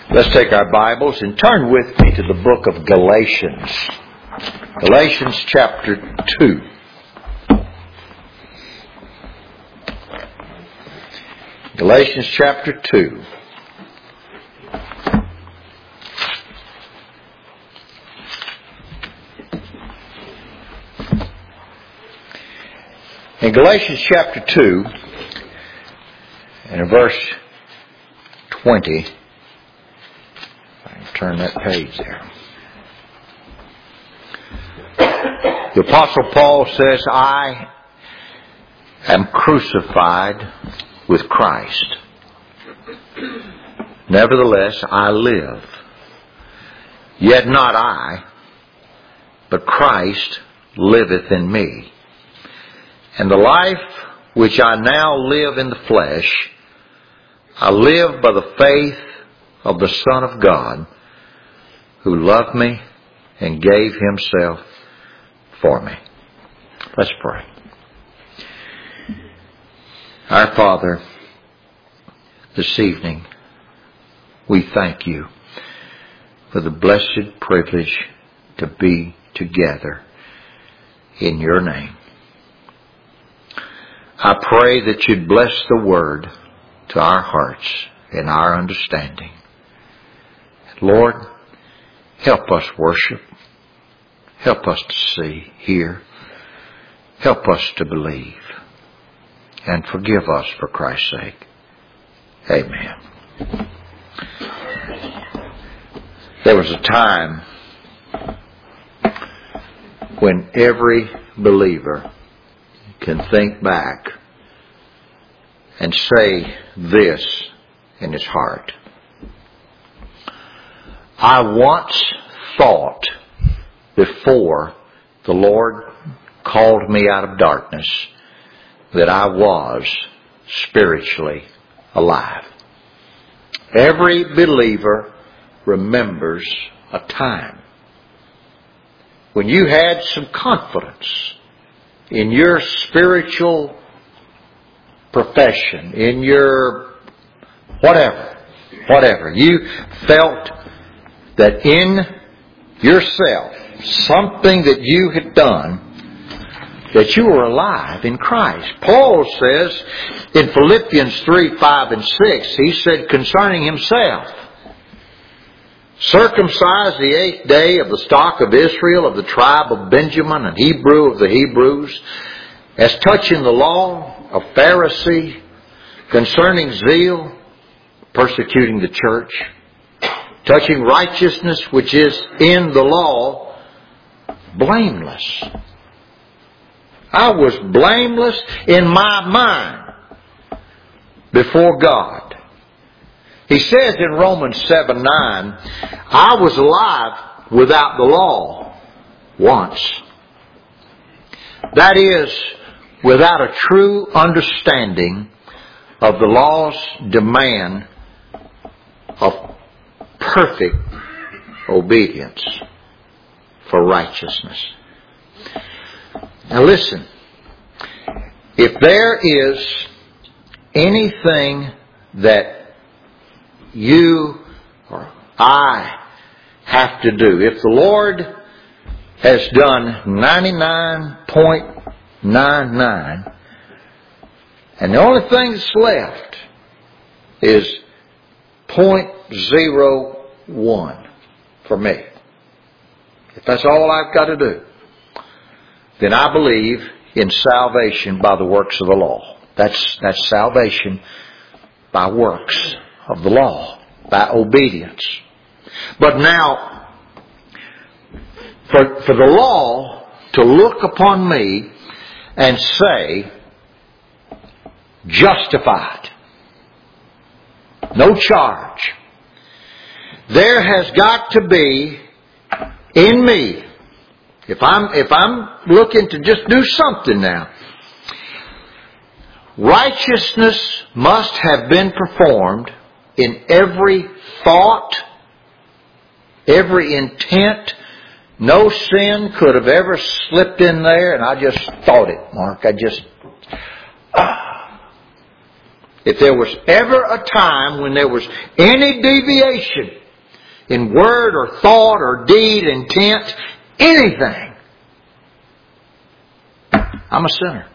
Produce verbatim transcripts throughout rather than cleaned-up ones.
Let's take our Bibles and turn with me to the book of Galatians. Galatians chapter two. Galatians chapter two. In Galatians chapter two, and in verse twenty, I can turn that page there. The Apostle Paul says, I am crucified with Christ. Nevertheless, I live. Yet not I, but Christ liveth in me. And the life which I now live in the flesh, I live by the faith of the Son of God, who loved me and gave Himself for me. Let's pray. Our Father, this evening, we thank You for the blessed privilege to be together in Your name. I pray that You'd bless the Word to our hearts and our understanding. Lord, help us worship. Help us to see, hear. Help us to believe. And forgive us for Christ's sake. Amen. There was a time when every believer can think back and say this in his heart. I once thought, before the Lord called me out of darkness, that I was spiritually alive. Every believer remembers a time when you had some confidence in your spiritual profession, in your whatever, whatever. You felt that in yourself, something that you had done, that you were alive in Christ. Paul says in Philippians three, five, and six, he said concerning himself, circumcised the eighth day of the stock of Israel, of the tribe of Benjamin, and Hebrew of the Hebrews, as touching the law, a Pharisee, concerning zeal, persecuting the church, touching righteousness which is in the law, blameless. I was blameless in my mind before God. He says in Romans seven, nine, I was alive without the law once. That is, without a true understanding of the law's demand of perfect obedience for righteousness. Now listen, if there is anything that you or I have to do, if the Lord has done ninety-nine point nine nine and the only thing that's left is zero point zero one for me, if that's all I've got to do, then I believe in salvation by the works of the law. That's, that's salvation by works of the law, by obedience. But now, for, for the law to look upon me and say, justified, no charge, there has got to be in me, if I'm, if I'm looking to just do something now, righteousness must have been performed in every thought, every intent. No sin could have ever slipped in there, and I just thought it, Mark. I just... Ah. if there was ever a time when there was any deviation in word or thought or deed, intent, anything, I'm a sinner.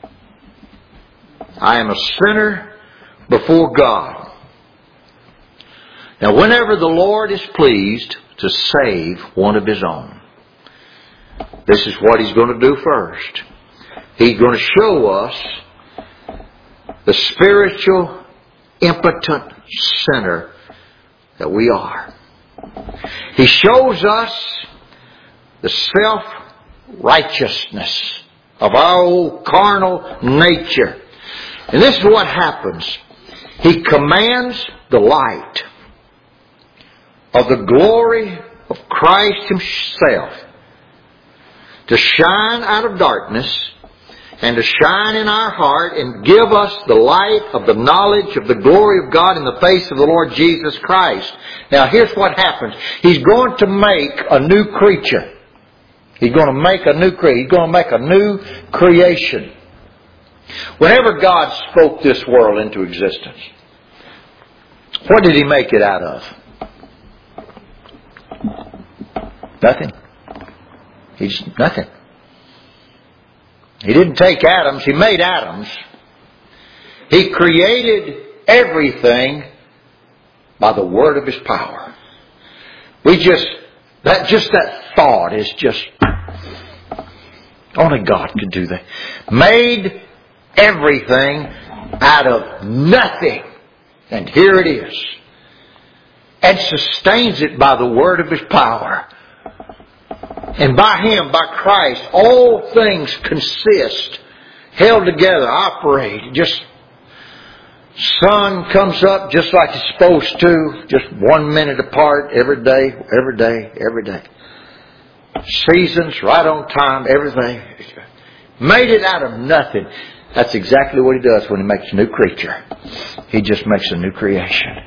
I am a sinner before God. Now, whenever the Lord is pleased to save one of His own, this is what He's going to do first. He's going to show us the spiritual, impotent sinner that we are. He shows us the self-righteousness of our old carnal nature. And this is what happens. He commands the light of the glory of Christ Himself to shine out of darkness and to shine in our heart and give us the light of the knowledge of the glory of God in the face of the Lord Jesus Christ. Now here's what happens. He's going to make a new creature. He's going to make a new creature. He's going to make a new creation. Whenever God spoke this world into existence, what did He make it out of? Nothing. He's nothing. He didn't take atoms. He made atoms. He created everything by the word of His power. We just, that, just that thought is just, only God could do that. Made everything out of nothing. And here it is. And sustains it by the word of His power. And by Him, by Christ, all things consist, held together, operate. Just, sun comes up just like it's supposed to, just one minute apart every day, every day, every day. Seasons, right on time, everything. Made it out of nothing. That's exactly what He does when He makes a new creature. He just makes a new creation.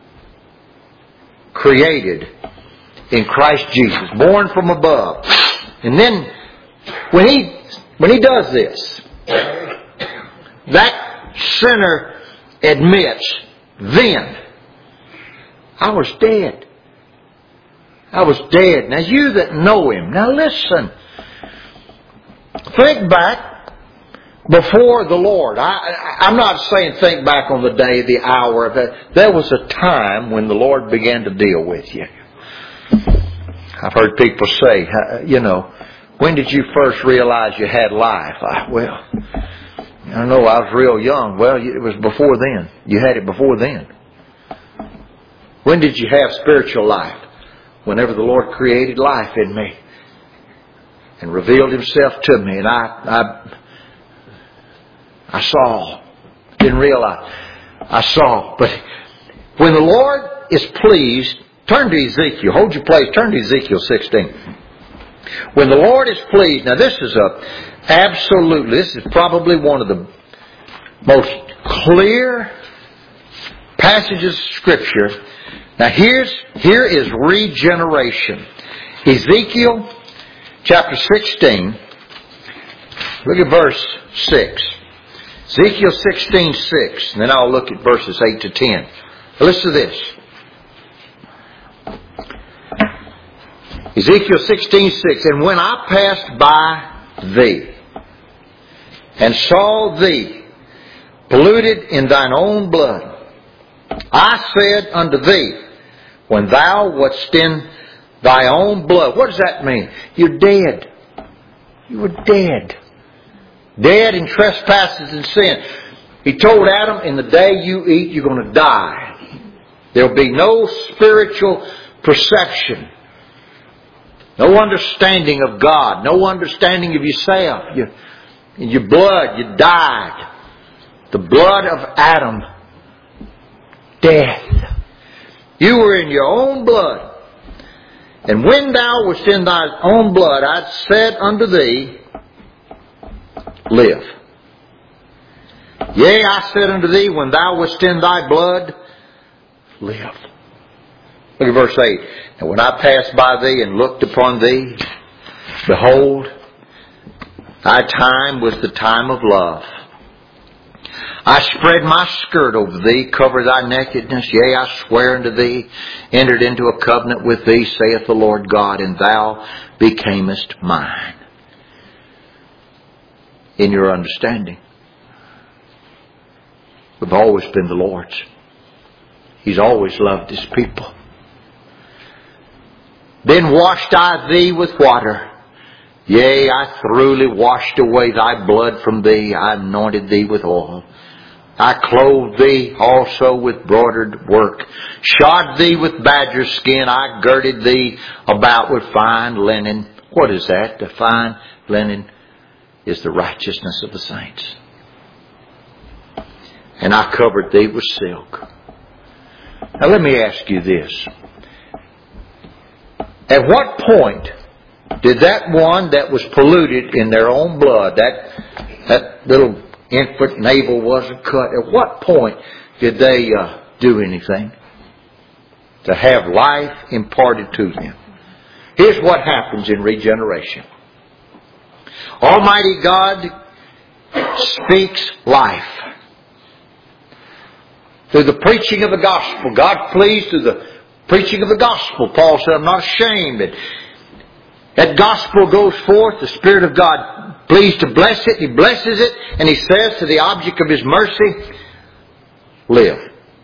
Created in Christ Jesus, born from above. And then, when He, when He does this, that sinner admits, then, I was dead. I was dead. Now you that know Him, now listen. Think back before the Lord. I, I, I'm not saying think back on the day, the hour. That there was a time when the Lord began to deal with you. I've heard people say, you know, when did you first realize you had life? I, well, I know I was real young. Well, it was before then. You had it before then. When did you have spiritual life? Whenever the Lord created life in me and revealed Himself to me, and I, I, I saw, didn't realize, I saw. But when the Lord is pleased, turn to Ezekiel. Hold your place. Turn to Ezekiel sixteen. When the Lord is pleased, now this is a absolutely, this is probably one of the most clear passages of Scripture. Now here's, here is regeneration. Ezekiel chapter sixteen. Look at verse six. Ezekiel sixteen six. And then I'll look at verses eight to ten. Listen to this. Ezekiel sixteen six. And when I passed by thee, and saw thee polluted in thine own blood, I said unto thee, when thou wast in thy own blood. What does that mean? You're dead. You were dead. Dead in trespasses and sin. He told Adam, in the day you eat, you're going to die. There'll be no spiritual perception. No understanding of God. No understanding of yourself. You, in your blood, you died. The blood of Adam. Death. You were in your own blood. And when thou wast in thy own blood, I said unto thee, live. Yea, I said unto thee, when thou wast in thy blood, live. Look at verse eight. And when I passed by thee and looked upon thee, behold, thy time was the time of love. I spread my skirt over thee, cover thy nakedness. Yea, I swear unto thee, entered into a covenant with thee, saith the Lord God, and thou becamest mine. In your understanding, we've always been the Lord's. He's always loved His people. Then washed I thee with water. Yea, I thoroughly washed away thy blood from thee. I anointed thee with oil. I clothed thee also with broidered work, shod thee with badger skin. I girded thee about with fine linen. What is that? The fine linen is the righteousness of the saints. And I covered thee with silk. Now let me ask you this. At what point did that one that was polluted in their own blood, that, that little infant navel wasn't cut, at what point did they uh, do anything to have life imparted to them? Here's what happens in regeneration. Almighty God speaks life. Through the preaching of the gospel. God pleased through the preaching of the gospel. Paul said, I'm not ashamed that that gospel goes forth. The Spirit of God pleased to bless it. He blesses it. And He says to the object of His mercy, live.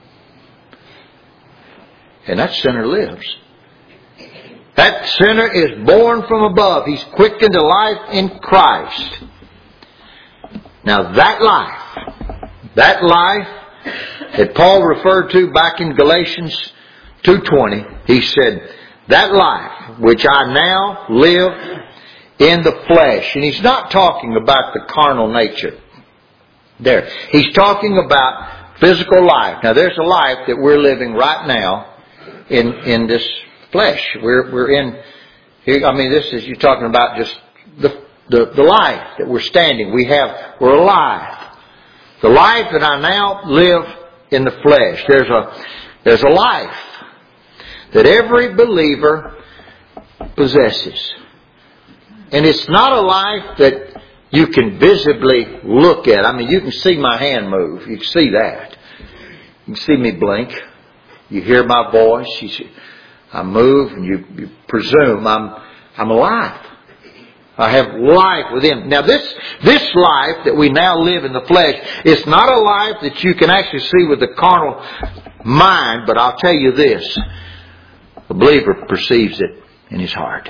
And that sinner lives. That sinner is born from above. He's quickened to life in Christ. Now that life, that life that Paul referred to back in Galatians two twenty, he said, that life which I now live in the flesh. And he's not talking about the carnal nature there. He's talking about physical life. Now there's a life that we're living right now in, in this flesh. We're, we're in, here, I mean this is, you're talking about just the, the, the life that we're standing. We have, we're alive. The life that I now live in the flesh. There's a, there's a life that every believer possesses. And it's not a life that you can visibly look at. I mean, you can see my hand move. You can see that. You can see me blink. You hear my voice. You see, I move and you, you presume I'm, I'm alive. I have life within. Now this, this life that we now live in the flesh is not a life that you can actually see with the carnal mind, but I'll tell you this. The believer perceives it in his heart.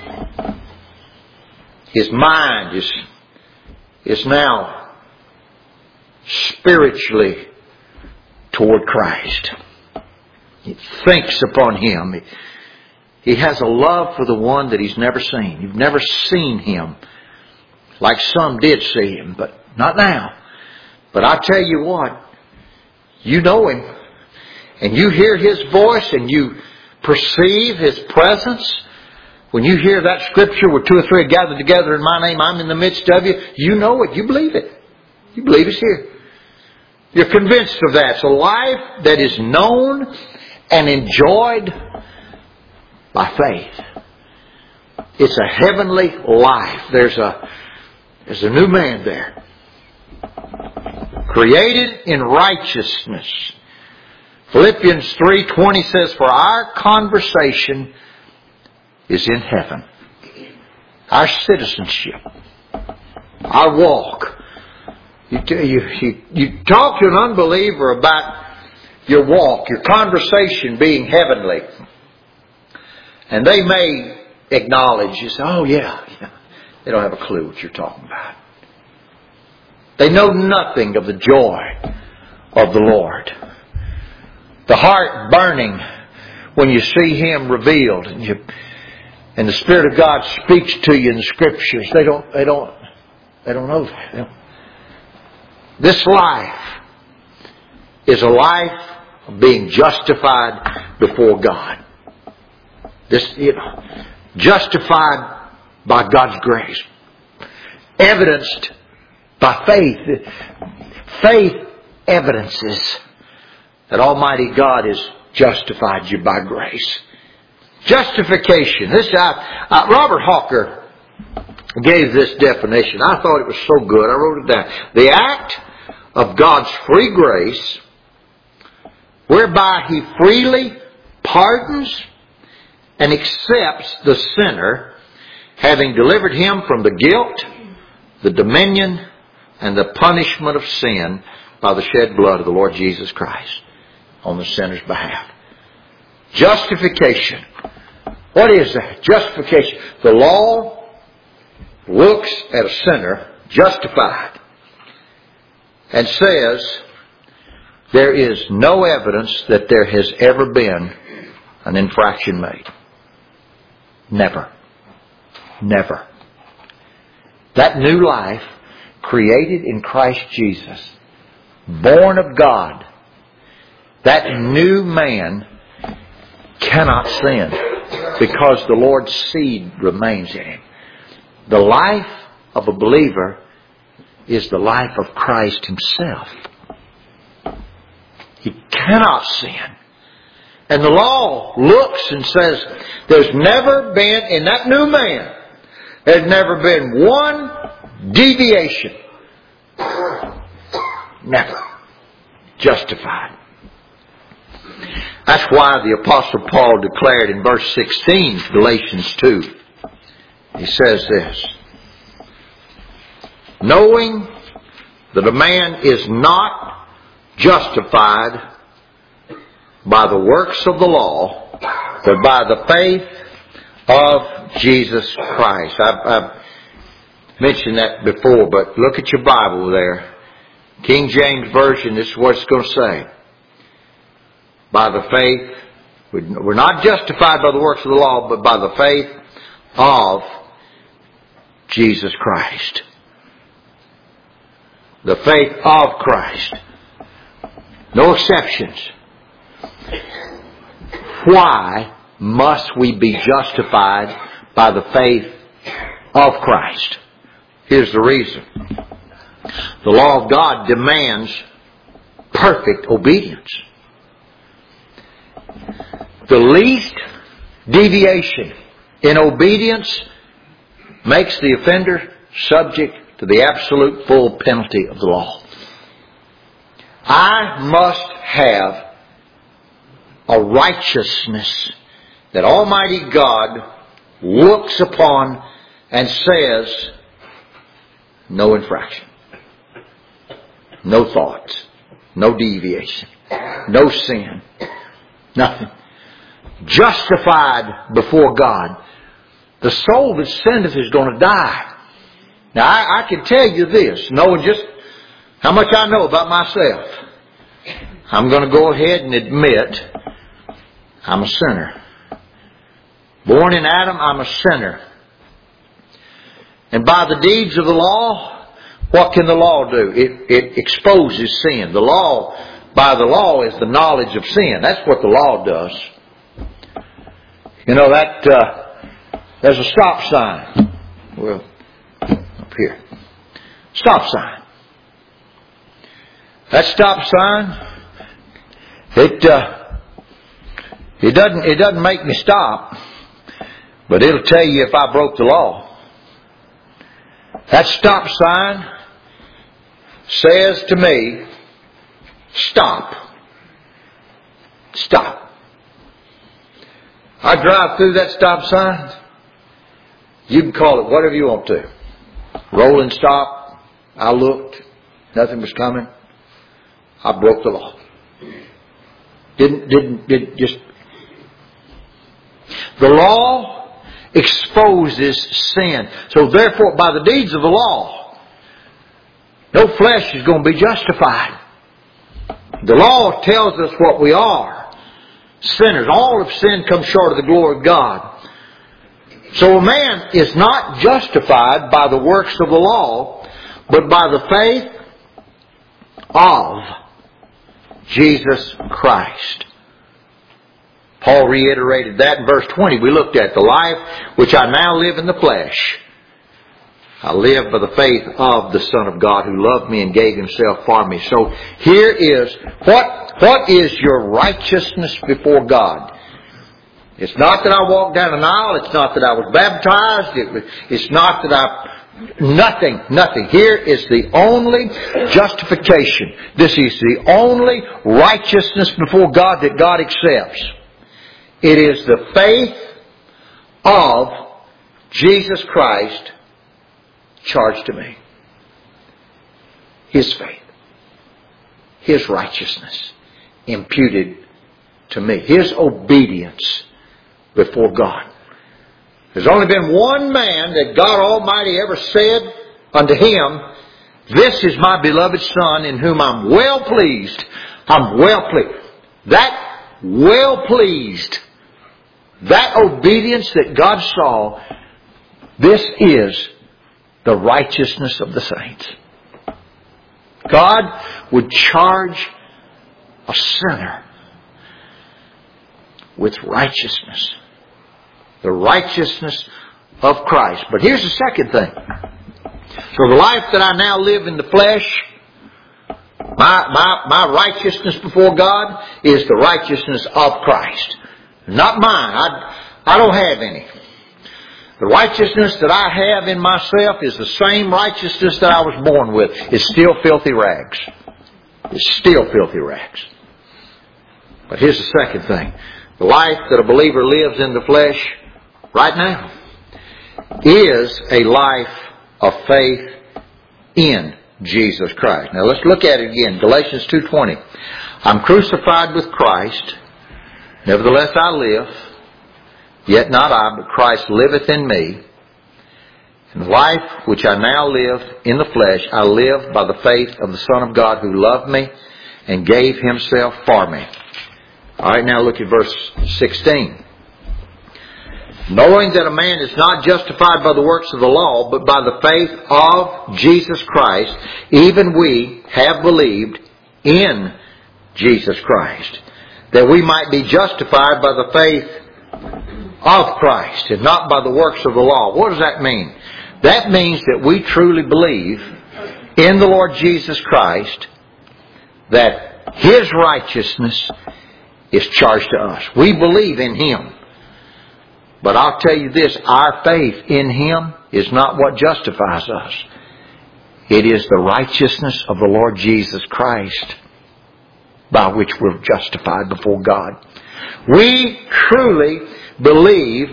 His mind is, is now spiritually toward Christ. He thinks upon Him. He, he has a love for the one that he's never seen. You've never seen Him like some did see Him, but not now. But I tell you what, you know Him and you hear His voice and you perceive His presence. When you hear that scripture where two or three are gathered together in my name, I'm in the midst of you. You know it. You believe it. You believe it's here. You're convinced of that. It's a life that is known and enjoyed by faith. It's a heavenly life. There's a, there's a new man there. Created in righteousness. Philippians three twenty says, for our conversation is in heaven. Our citizenship. Our walk. You, you, you, you talk to an unbeliever about your walk, your conversation being heavenly. And they may acknowledge, you say, oh yeah, yeah. They don't have a clue what you're talking about. They know nothing of the joy of the Lord. The heart burning when you see Him revealed and you, and the Spirit of God speaks to you in the Scriptures. They don't, they don't, they don't know that. They don't. This life is a life of being justified before God. This, you know, justified by God's grace. Evidenced by faith. Faith evidences that Almighty God has justified you by grace. Justification. This uh, uh, Robert Hawker gave this definition. I thought it was so good. I wrote it down. The act of God's free grace, whereby He freely pardons and accepts the sinner, having delivered him from the guilt, the dominion, and the punishment of sin by the shed blood of the Lord Jesus Christ on the sinner's behalf. Justification. What is that? Justification. The law looks at a sinner justified and says there is no evidence that there has ever been an infraction made. Never. Never. That new life, created in Christ Jesus, born of God, that new man cannot sin because the Lord's seed remains in him. The life of a believer is the life of Christ Himself. He cannot sin. And the law looks and says, there's never been, in that new man, there's never been one deviation. Never. Justified. That's why the Apostle Paul declared in verse sixteen, Galatians two, he says this, knowing that a man is not justified by the works of the law, but by the faith of Jesus Christ. I've, I've mentioned that before, but look at your Bible there. King James Version, this is what it's going to say. By the faith, we're not justified by the works of the law, but by the faith of Jesus Christ. The faith of Christ. No exceptions. Why must we be justified by the faith of Christ? Here's the reason. The law of God demands perfect obedience. The least deviation in obedience makes the offender subject to the absolute full penalty of the law. I must have a righteousness that Almighty God looks upon and says, no infraction, no thoughts, no deviation, no sin, nothing. Justified before God. The soul that sinneth is going to die. Now I, I can tell you this, knowing just how much I know about myself. I'm going to go ahead and admit I'm a sinner. Born in Adam, I'm a sinner. And by the deeds of the law, what can the law do? It, it exposes sin. The law, by the law, is the knowledge of sin. That's what the law does. You know, that uh, there's a stop sign. Well, up here. Stop sign. That stop sign, it uh, it doesn't it doesn't make me stop, but it'll tell you if I broke the law. That stop sign says to me, stop. Stop. I drive through that stop sign. You can call it whatever you want to. Rolling stop. I looked. Nothing was coming. I broke the law. Didn't, didn't, didn't just. The law exposes sin. So therefore, by the deeds of the law, no flesh is going to be justified. The law tells us what we are. Sinners. All of sin comes short of the glory of God. So a man is not justified by the works of the law, but by the faith of Jesus Christ. Paul reiterated that in verse twenty. We looked at the life which I now live in the flesh. I live by the faith of the Son of God who loved me and gave Himself for me. So here is, what, what is your righteousness before God? It's not that I walked down an aisle. It's not that I was baptized. It, it's not that I Nothing, nothing. Here is the only justification. This is the only righteousness before God that God accepts. It is the faith of Jesus Christ charged to me. His faith. His righteousness imputed to me. His obedience before God. There's only been one man that God Almighty ever said unto him, "This is my beloved Son in whom I'm well pleased." I'm well pleased. That well pleased, that obedience that God saw, this is the righteousness of the saints. God would charge a sinner with righteousness. The righteousness of Christ. But here's the second thing. So the life that I now live in the flesh, my, my, my righteousness before God is the righteousness of Christ. Not mine. I, I don't have any. The righteousness that I have in myself is the same righteousness that I was born with. It's still filthy rags. It's still filthy rags. But here's the second thing. The life that a believer lives in the flesh right now is a life of faith in Jesus Christ. Now let's look at it again. Galatians two twenty. I'm crucified with Christ. Nevertheless I live. Yet not I, but Christ liveth in me. And the life which I now live in the flesh, I live by the faith of the Son of God who loved me and gave Himself for me. Alright, now look at verse sixteen. Knowing that a man is not justified by the works of the law, but by the faith of Jesus Christ, even we have believed in Jesus Christ, that we might be justified by the faith of Christ and not by the works of the law. What does that mean? That means that we truly believe in the Lord Jesus Christ, that His righteousness is charged to us. We believe in Him. But I'll tell you this, our faith in Him is not what justifies us. It is the righteousness of the Lord Jesus Christ by which we're justified before God. We truly believe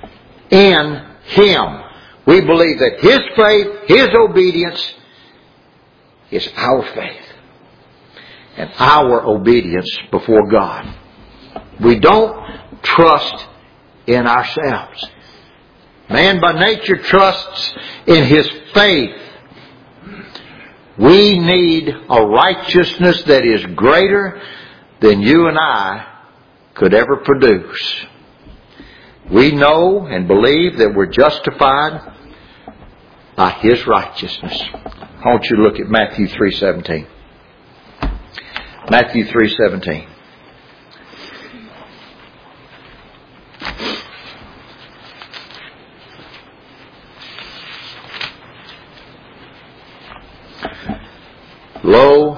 in Him. We believe that His faith, His obedience is our faith and our obedience before God. We don't trust in ourselves. Man by nature trusts in his faith. We need a righteousness that is greater than you and I could ever produce. We know and believe that we're justified by His righteousness. I want you to look at Matthew three seventeen. Matthew three seventeen. Lo,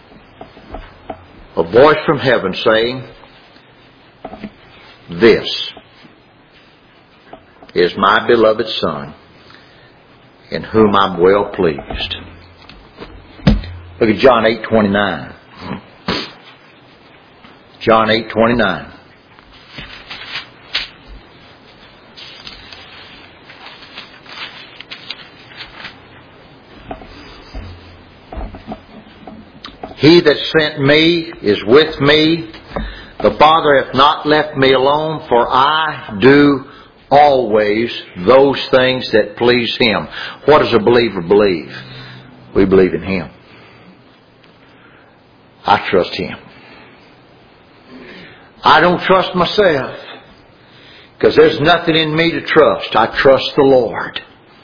a voice from heaven saying, "This is my beloved Son, in whom I'm well pleased." Look at John eight twenty-nine. John eight twenty-nine. He that sent me is with me. The Father hath not left me alone, for I do always those things that please Him. What does a believer believe? We believe in Him. I trust Him. I don't trust myself, because there's nothing in me to trust. I trust the Lord.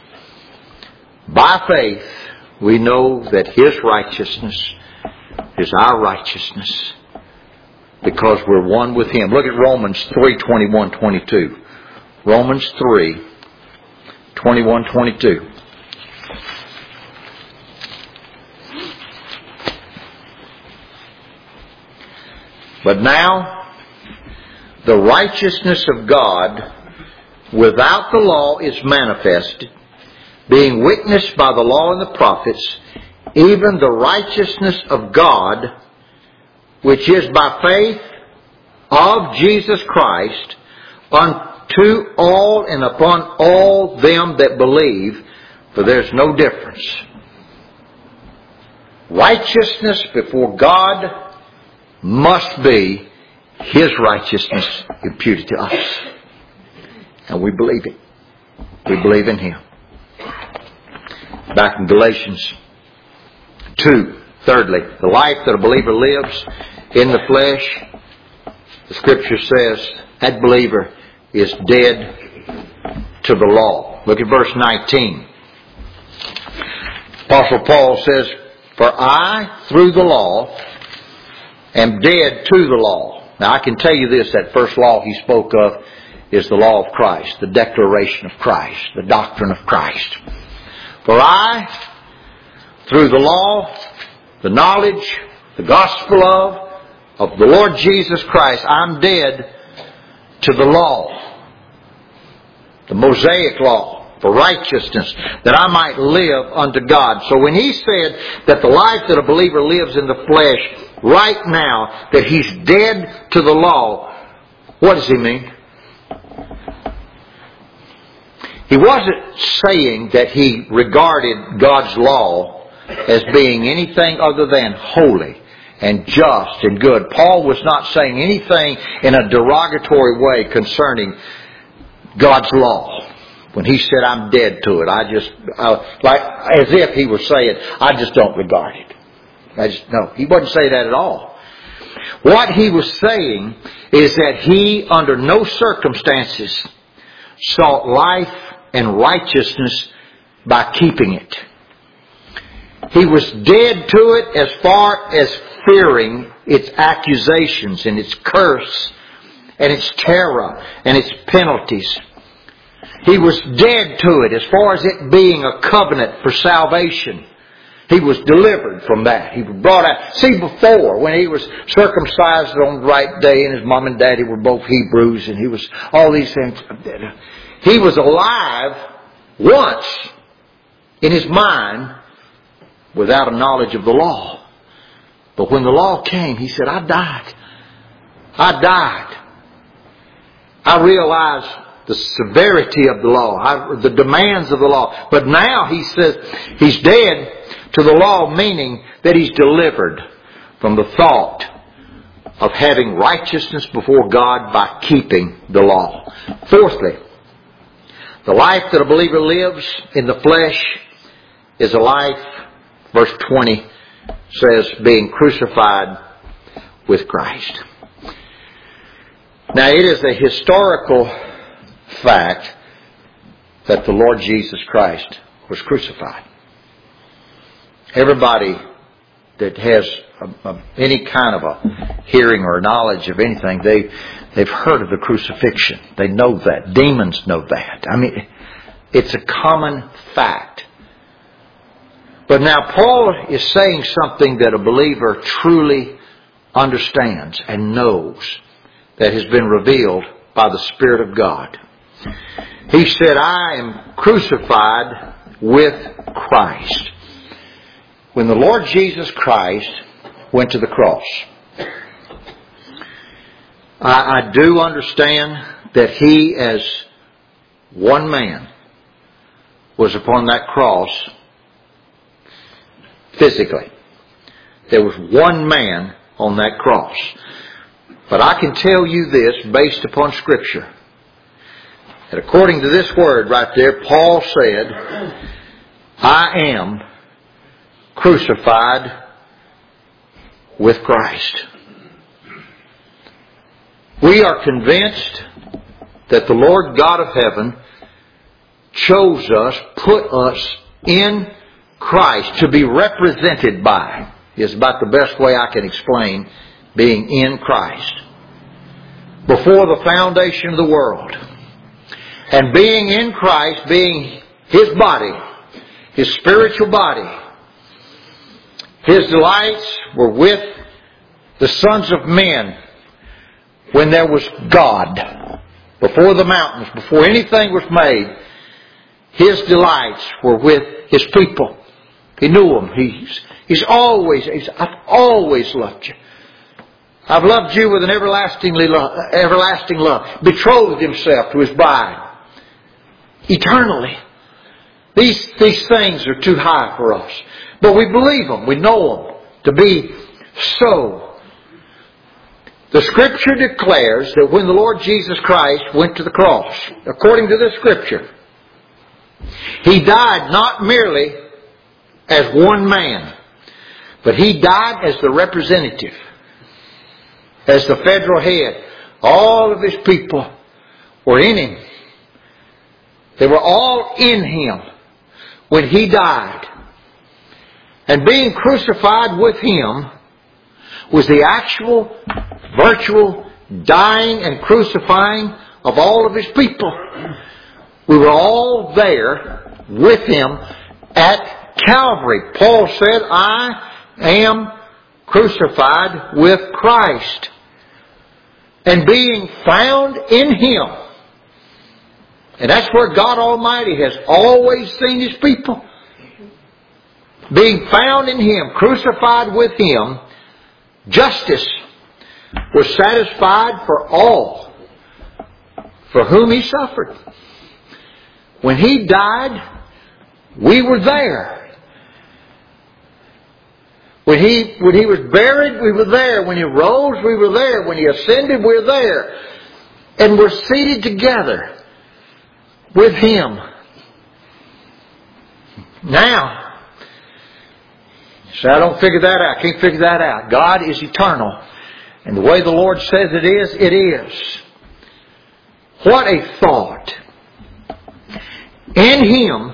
By faith, we know that His righteousness is our righteousness because we're one with Him. Look at Romans three twenty-one twenty-two. Romans three twenty-one twenty-two. But now the righteousness of God without the law is manifested, being witnessed by the law and the prophets, even the righteousness of God, which is by faith of Jesus Christ, unto all and upon all them that believe, for there's no difference. Righteousness before God must be His righteousness imputed to us. And we believe it. We believe in Him. Back in Galatians two. Thirdly, the life that a believer lives in the flesh, the Scripture says that believer is dead to the law. Look at verse nineteen. Apostle Paul says, "For I, through the law, am dead to the law." Now I can tell you this, that first law he spoke of is the law of Christ, the declaration of Christ, the doctrine of Christ. "For I, through the law, the knowledge, the gospel of, of the Lord Jesus Christ, I'm dead to the law, the Mosaic law, for righteousness, that I might live unto God." So when he said that the life that a believer lives in the flesh right now, that he's dead to the law, what does he mean? He wasn't saying that he regarded God's law as being anything other than holy and just and good. Paul was not saying anything in a derogatory way concerning God's law. When he said, "I'm dead to it," I just, uh, like, as if he was saying, "I just don't regard it." I just, no, he wasn't saying that at all. What he was saying is that he, under no circumstances, sought life and righteousness by keeping it. He was dead to it as far as fearing its accusations and its curse and its terror and its penalties. He was dead to it as far as it being a covenant for salvation. He was delivered from that. He was brought out. See, before, when he was circumcised on the right day and his mom and daddy were both Hebrews and he was all these things, he was alive once in his mind without a knowledge of the law. But when the law came, he said, "I died. I died. I realized the severity of the law, I, the demands of the law." But now he says he's dead to the law, meaning that he's delivered from the thought of having righteousness before God by keeping the law. Fourthly, the life that a believer lives in the flesh is a life, verse twenty says, being crucified with Christ. Now, it is a historical fact that the Lord Jesus Christ was crucified. Everybody that has a, a, any kind of a hearing or knowledge of anything, they, they've heard of the crucifixion. They know that. Demons know that. I mean, it's a common fact. But now Paul is saying something that a believer truly understands and knows, that has been revealed by the Spirit of God. He said, "I am crucified with Christ." When the Lord Jesus Christ went to the cross, I, I do understand that He, as one man, was upon that cross physically. There was one man on that cross. But I can tell you this based upon Scripture, that according to this word right there, Paul said, "I am crucified with Christ." We are convinced that the Lord God of heaven chose us, put us in Christ to be represented by, is about the best way I can explain being in Christ, before the foundation of the world. And being in Christ, being His body, His spiritual body, His delights were with the sons of men when there was God. Before the mountains, before anything was made, His delights were with His people. He knew them. He's, he's always, he's, I've always loved you. I've loved you with an everlastingly love, everlasting love. Betrothed Himself to His bride. Eternally. These, these things are too high for us. But we believe them. We know them to be so. The Scripture declares that when the Lord Jesus Christ went to the cross, according to the Scripture, He died not merely as one man, but He died as the representative, as the federal head. All of His people were in Him. They were all in Him when He died. And being crucified with Him was the actual, virtual dying and crucifying of all of His people. We were all there with Him at Calvary. Paul said, I am crucified with Christ. And being found in Him. And that's where God Almighty has always seen His people. Being found in Him, crucified with Him, justice was satisfied for all for whom He suffered. When He died, we were there. When He, when He was buried, we were there. When He rose, we were there. When He ascended, we were there. And we're seated together with Him. Now, so I don't figure that out. I can't figure that out. God is eternal. And the way the Lord says it is, it is. What a thought. In Him,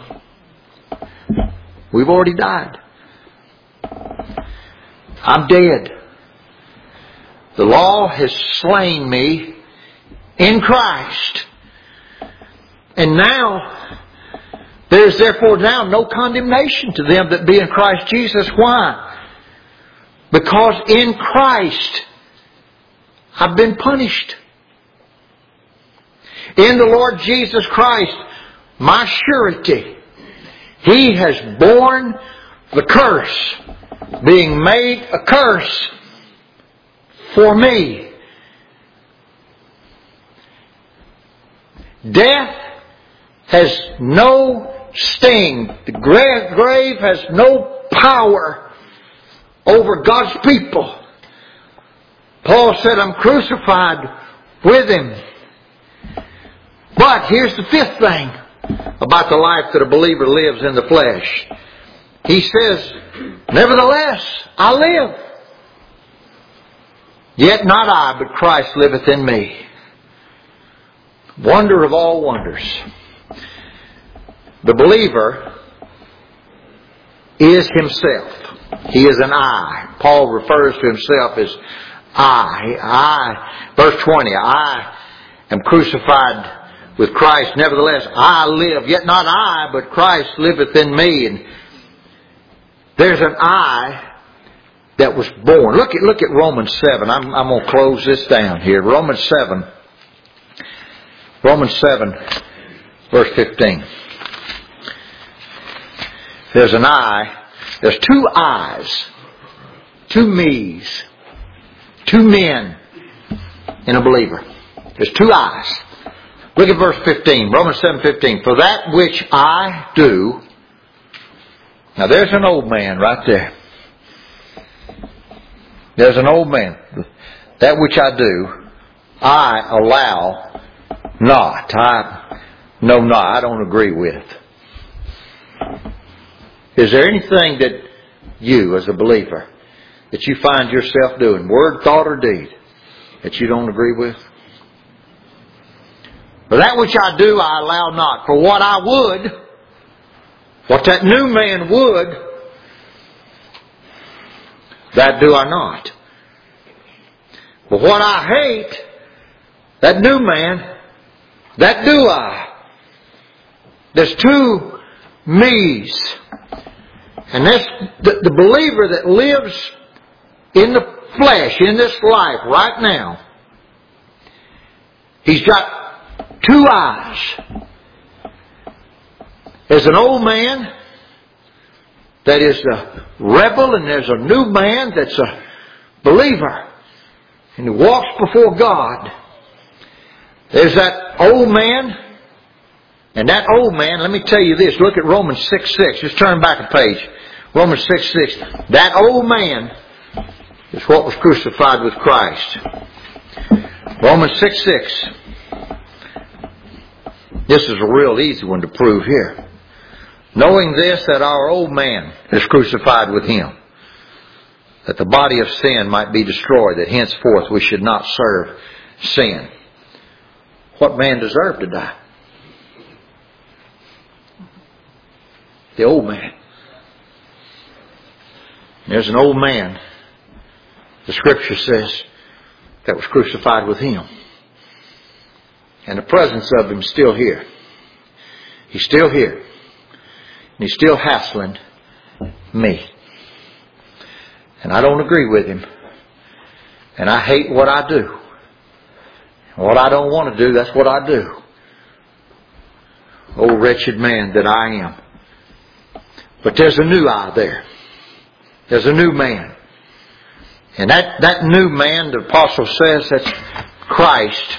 we've already died. I'm dead. The law has slain me in Christ. And now, there is therefore now no condemnation to them that be in Christ Jesus. Why? Because in Christ I've been punished. In the Lord Jesus Christ, my surety, He has borne the curse, being made a curse for me. Death has no sting. The grave has no power over God's people. Paul said, I'm crucified with Him. But here's the fifth thing about the life that a believer lives in the flesh. He says, nevertheless, I live. Yet not I, but Christ liveth in me. Wonder of all wonders. The believer is himself. He is an I. Paul refers to himself as I. I. Verse twenty. I am crucified with Christ. Nevertheless, I live. Yet not I, but Christ liveth in me. And there's an I that was born. Look at, look at Romans seven. I'm, I'm going to close this down here. Romans seven. Romans seven, verse fifteen. There's an I. There's two I's. Two me's. Two men in a believer. There's two I's. Look at verse fifteen. Romans seven fifteen. For that which I do. Now there's an old man right there. There's an old man. That which I do, I allow not. I know not. I don't agree with. Is there anything that you, as a believer, that you find yourself doing, word, thought, or deed, that you don't agree with? For that which I do, I allow not. For what I would, what that new man would, that do I not. But what I hate, that new man, that do I. There's two me's. And that's the, the believer that lives in the flesh, in this life right now. He's got two eyes. There's an old man that is a rebel, and there's a new man that's a believer. And he walks before God. There's that old man. And that old man, let me tell you this. Look at Romans six six. Just turn back a page. Romans six six. That old man is what was crucified with Christ. Romans six six. This is a real easy one to prove here. Knowing this, that our old man is crucified with Him, that the body of sin might be destroyed, that henceforth we should not serve sin. What man deserved to die? The old man. There's an old man, the Scripture says, that was crucified with Him. And the presence of Him is still here. He's still here. And He's still hassling me. And I don't agree with Him. And I hate what I do. And what I don't want to do, that's what I do. Oh, wretched man that I am. But there's a new I there. There's a new man. And that, that new man, the apostle says, that's Christ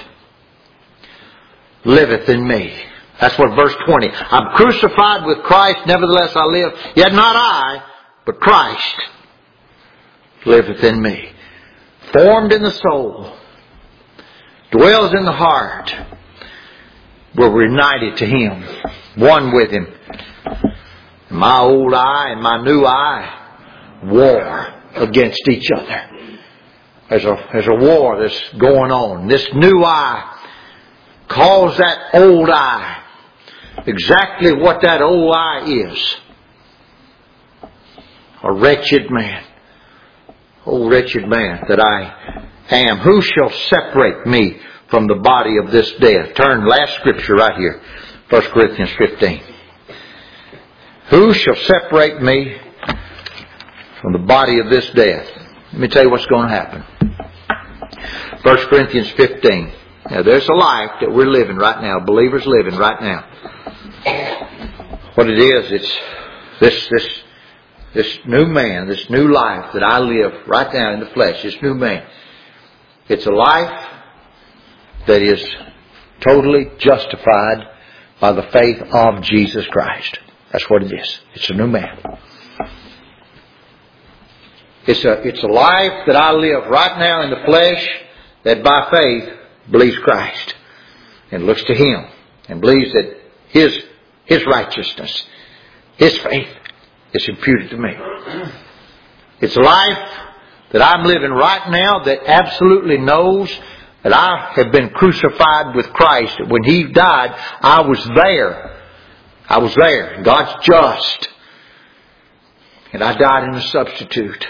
liveth in me. That's what verse twenty. I'm crucified with Christ, nevertheless I live. Yet not I, but Christ liveth in me. Formed in the soul. Dwells in the heart. We're united to Him. One with Him. My old I and my new I war against each other. There's a, there's a war that's going on. This new I calls that old I exactly what that old I is. A wretched man. Oh, wretched man that I am. Who shall separate me from the body of this death? Turn last scripture right here. First Corinthians fifteen. Who shall separate me from the body of this death? Let me tell you what's going to happen. First Corinthians fifteen. Now there's a life that we're living right now. Believers living right now. What it is, it's this, this, this new man, this new life that I live right now in the flesh. This new man. It's a life that is totally justified by the faith of Jesus Christ. That's what it is. It's a new man. It's a, it's a life that I live right now in the flesh that by faith believes Christ and looks to Him and believes that His, His righteousness, His faith is imputed to me. It's a life that I'm living right now that absolutely knows that I have been crucified with Christ. When He died, I was there. I was there. God's just. And I died in a substitute.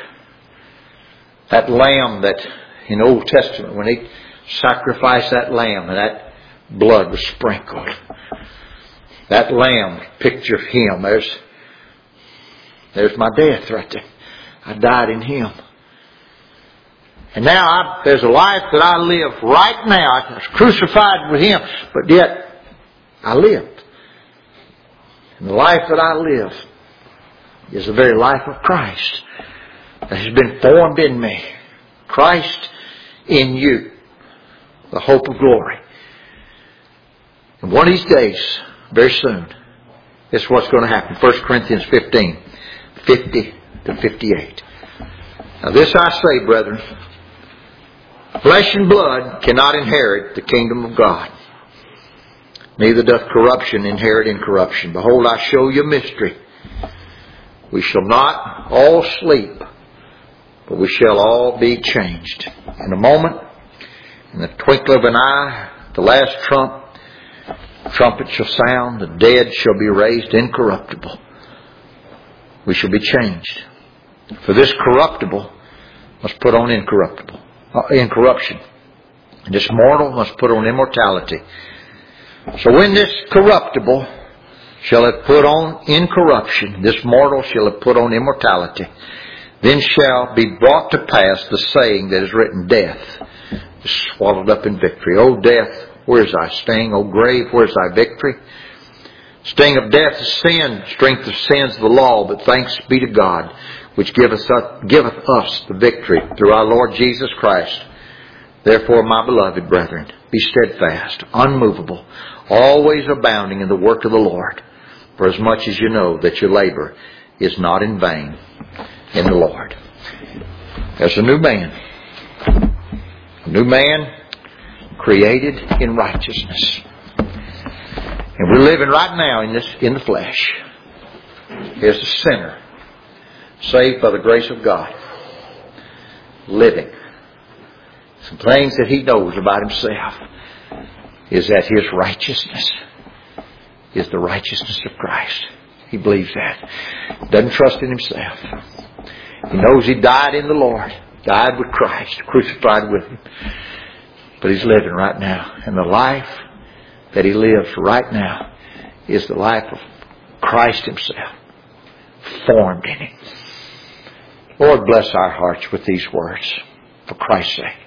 That lamb that in the Old Testament, when He sacrificed that lamb and that blood was sprinkled. That lamb, picture of Him. There's, there's my death right there. I died in Him. And now I, there's a life that I live right now. I was crucified with Him, but yet I lived. And the life that I live is the very life of Christ that has been formed in me. Christ in you, the hope of glory. And one of these days, very soon, this is what's going to happen. First Corinthians fifteen, fifty to fifty-eight. Now this I say, brethren, flesh and blood cannot inherit the kingdom of God. Neither doth corruption inherit incorruption. Behold, I show you a mystery. We shall not all sleep, but we shall all be changed. In a moment, in the twinkle of an eye, the last trump, trumpet shall sound, the dead shall be raised incorruptible. We shall be changed. For this corruptible must put on incorruptible, uh, incorruption. And this mortal must put on immortality. So when this corruptible shall have put on incorruption, this mortal shall have put on immortality, then shall be brought to pass the saying that is written, death is swallowed up in victory. O death, where is thy sting? O grave, where is thy victory? Sting of death is sin, strength of sin is the law, but thanks be to God, which giveth us, giveth us the victory through our Lord Jesus Christ. Therefore, my beloved brethren, be steadfast, unmovable, always abounding in the work of the Lord, for as much as you know that your labor is not in vain in the Lord. There's a new man. A new man created in righteousness. And we're living right now in this in the flesh. Here's a sinner, saved by the grace of God, living. Some things that he knows about himself is that his righteousness is the righteousness of Christ. He believes that. Doesn't trust in himself. He knows he died in the Lord. Died with Christ. Crucified with Him. But he's living right now. And the life that he lives right now is the life of Christ Himself. Formed in him. Lord, bless our hearts with these words. For Christ's sake.